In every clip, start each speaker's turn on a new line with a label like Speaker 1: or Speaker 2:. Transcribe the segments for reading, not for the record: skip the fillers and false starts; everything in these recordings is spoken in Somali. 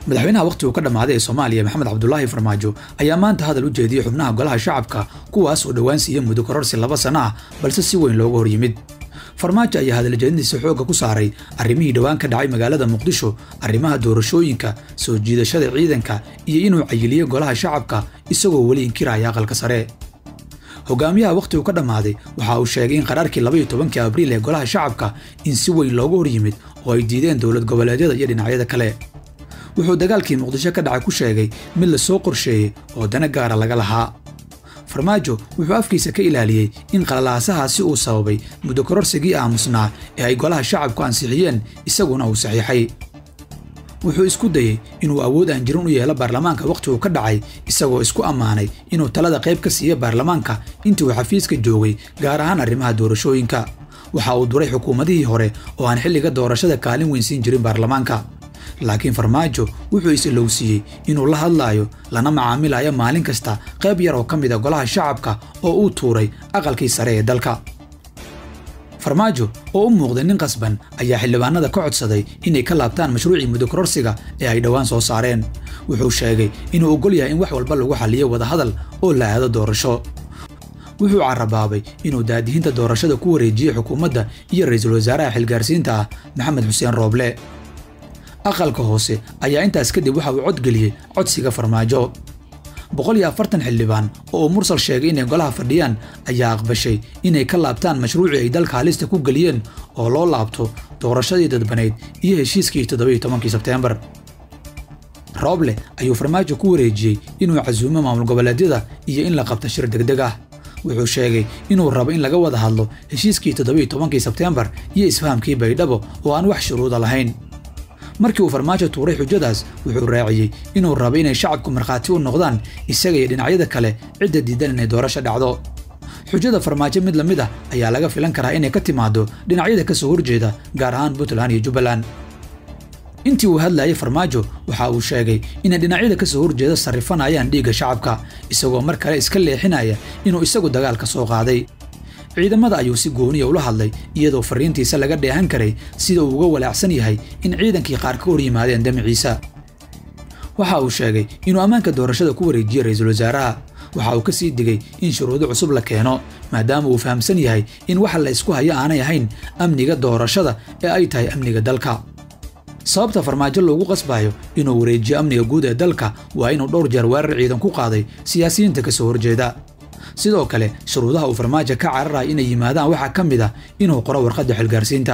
Speaker 1: madaxweynaha waqtigu ka dhamaaday ee Soomaaliya Maxamed Cabdullaahi Farmaajo ayaa maanta hadal u jeediyay xubnaha golaha shacabka kuwaas oo dhawaan siiyay muddo kororsi 2 sano ah balse si weyn looga hor yimid. Farmaajo ayaa hadal jeedintiisa xooga ku saaray arrimihii dhawaan ka dhacay magaalada Muqdisho, arrimaha doorashooyinka, soo jiidashada ciidanka iyo inuu cayiliyo golaha shacabka isagoo wali inkiraya aqalka sare. hogaamiyaha waqtigu ka dhamaaday waxa uu sheegay in qaraarkii 12 Abriil ee golaha shacabka in si weyn looga hor yimid oo ay diideen dawlad goboleedyada iyo dhinacyada kale. wuxuu dagaalkii Muqdisho ka dhacay ku sheegay mid la soo qorsheeyay oo dana gaar laga lahaa. Farmaajo wuxuu afkiisa ka ilaaliyay in qalalaasahaasi uu sababay muddo kororsigii aamusnaa ee ay golaha shacabku ansixiyeen isaguna uu saxiixay. wuxuu isku dayay inuu awood aan jirin u yeelo baarlamaanka waqtigu ka dhacay isagoo isku ammaanay inuu talada qayb ka siiyo baarlamaanka intii uu xafiiska joogay gaar ahaan arrimaha doorashooyinka. waxa uu duray xukuumadihii hore oo aan xilliga doorashada kaalin weyn siin jirin baarlamaanka. laakiin Farmaajo wuxuu islowsiiyay inuu la hadlayo lana macaamilayo maalin kasta qayb yar oo ka mid ah golaha shacabka oo uu tuuray aqalkii sare ee dalka. Farmaajo oo u muuqday nin qasban ayaa xildhibaanada ka codsaday inay ka laabtaan mashruucii muddo kororsiga ee ay dhawaan soo saareen. wuxuu sheegay inuu ogol yahay in wax walba lagu xalliyo wada hadal oo la aado doorasho. wuxuu carabaabay inuu daadihinta doorashada ku wareejiyay xukuumadda iyo ra'iisul wasaaraha xilgaarsiinta ah Maxamed Xuseen Rooble. aqalka hoose ayaa intaas kadib waxa uu codgeliyay codsiga Farmaajo. 140 xildhibaan oo mursal sheegay inay golaha fadhiyaan ayaa aqbashay inay ka laabtaan mashruucii ay dalka halista ku galiyeen oo loo laabto doorashadii dadbaneed iyo heshiiskii 17 Sebteembar. Rooble ayuu Farmaajo ku wareejiyay inuu casuumo maamul goboleedyada iyo in la qabto shir degdeg ah. wuxuu sheegay inuu rabo in laga wada hadlo heshiiskii 17 Sebteembar iyo isfahamkii Baydhabo oo aan wax shuruud lahayn. markii uu Farmaajo tuuray xujadaas wuxuu raaciyay inuu rabo inay shacabku markhaati u noqdaan isaga iyo dhinacyada kale cidda diidan inay doorasho dhacdo. xujada Farmaajo mid lamid ah ayaa laga filan karaa inay ka timaado dhinacyada ka soo horjeeda gaar ahaan Puntland iyo Jubbaland. intii uu hadlayay Farmaajo waxa uu sheegay in dhinacyada ka soo horjeeda sarifanayaan dhiigga shacabka isagoo mar kale iska leexinaya inuu isagu dagaal ka soo qaaday. ciidamada ayuu si gooniya ula hadlay iyadoo fariintiisa laga dheehan karay sida uu uga walaacsan yahay in ciidankii qaar ka hor yimaadeen damaciisa. waxa uu sheegay inuu ammaanka doorashada ku wareejiyay ra'iisul wasaaraha. waxa uu ka sii digay in shuruudo cusub la keeno maadaama uu fahamsan yahay in waxa la isku hayo aanay ahayn amniga doorashada ee ay tahay amniga dalka. sababta Farmaajo loogu qasbayo inuu wareejiyo amniga guud ee dalka waa inuu dhowr jeer weerar ciidan ku qaaday siyaasiyiinta ka soo horjeeda. sidoo kale shuruudaha uu Farmaajo ka cararay inay yimaadaan waxa ka mid ah inuu qoro warqadda xilgaarsiinta.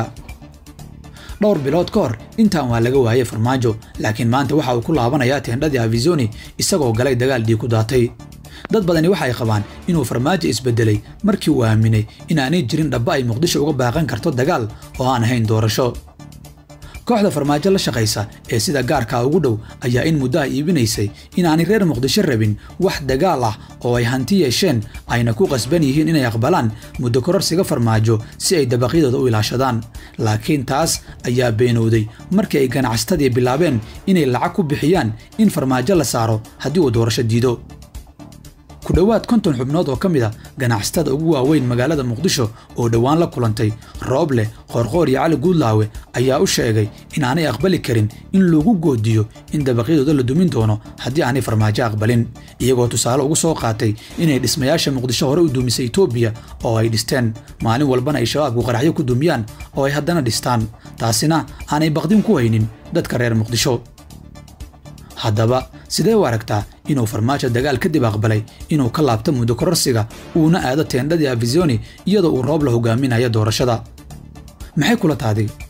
Speaker 1: dhowr bilood ka hor intaan waa laga waayay Farmaajo laakiin maanta waxa uu ku laabanayaa teendhadii Avizoni isagoo galay dagaal dhiig ku daatay. dad badani waxay qabaan inuu Farmaajo isbedelay markii uu aaminay in aanay jirin dhab ay Muqdisho uga baaqan karto dagaal oo aan ahayn doorasho. kooxda Farmaajo la shaqaysa ee sida gaarka ugu dhow ayaa in muddo iibinaysay in aanay reer Muqdisho rabin wax dagaal ah oo ay hanti yeesheen ayna ku qasban yihiin inay aqbalaan muddo kororsiga Farmaajo si ay dabaqyadooda u ilaashadaan. laakiin taas ayaa beenowday markii ay ganacsatadii bilaabeen inay lacag ku bixiyaan in Farmaajo la saaro haddii uu doorasho diido. ku dhawaad 50 xubnood oo ka mid ah ganacsatada ugu waaweyn magaalada Muqdisho oo dhawaan la kulantay Rooble, Qorqoor iyo Cali Guudlaawe ayaa u sheegay in aanay aqbali karin in lagu goodiyo in dabaqyadooda la dumin doono haddii aanay Farmaajo aqbalin, iyagoo tusaale ugu soo qaatay inay dhismayaasha Muqdisho hore u dumisay Itoobiya oo ay dhisteen maalin walbana ay shabaabku qaraxyo ku dumiyaan oo ay haddana dhistaan, taasina aanay baqdin ku haynin dadka reer Muqdisho. haddaba sidee u aragtaa inuu Farmaajo dagaal kadib aqbalay inuu ka laabto muddo kororsiga uuna aado teendhadii Avizoni iyadoo uu Rooble hogaaminayo doorashada? maxay kula tahay?